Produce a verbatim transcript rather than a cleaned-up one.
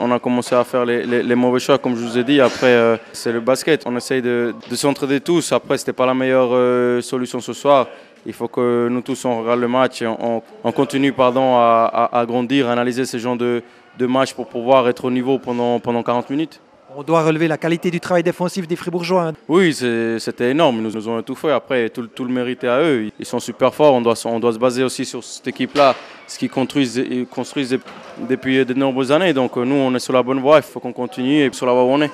on a commencé à faire les, les, les mauvais choix, comme je vous ai dit. Après, euh, c'est le basket. On essaye de, de s'entraider tous. Après, ce n'était pas la meilleure euh, solution ce soir. Il faut que nous tous, on regarde le match et on, on continue pardon, à, à, à grandir, à analyser ce genre de, de match pour pouvoir être au niveau pendant, pendant quarante minutes. On doit relever la qualité du travail défensif des Fribourgeois. Hein. Oui, c'était énorme. Ils nous, nous ont tout fait. Après, tout, tout le mérite est à eux. Ils sont super forts. On doit, on doit se baser aussi sur cette équipe-là, ce qu'ils construisent, construisent depuis de nombreuses années. Donc nous, on est sur la bonne voie. Il faut qu'on continue et sur la voie où on est.